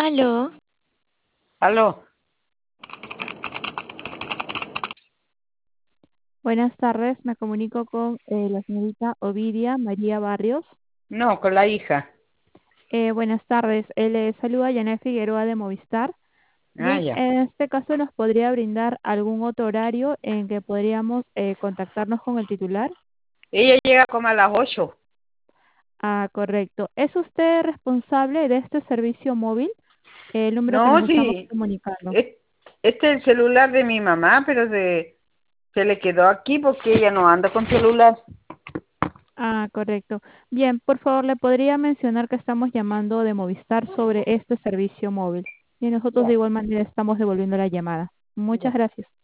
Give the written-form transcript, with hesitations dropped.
Aló, Aló, buenas tardes. Me comunico con la señorita Ovidia María Barrios. no, con la hija. Buenas tardes. Le saluda Janet Figueroa de Movistar. Ah, Bien, ya. en este caso nos podría brindar algún otro horario en que podríamos contactarnos con el titular. Ella llega como a las 8. Ah, correcto. ¿Es usted responsable de este servicio móvil? El número que nos No, estamos sí, comunicando. es- este es el celular de mi mamá, pero se le quedó aquí porque ella no anda con celular. Ah, correcto. Bien, por favor, ¿le podría mencionar que estamos llamando de Movistar sobre este servicio móvil? Y nosotros de Ya, igual manera estamos devolviendo la llamada. Muchas ya. gracias.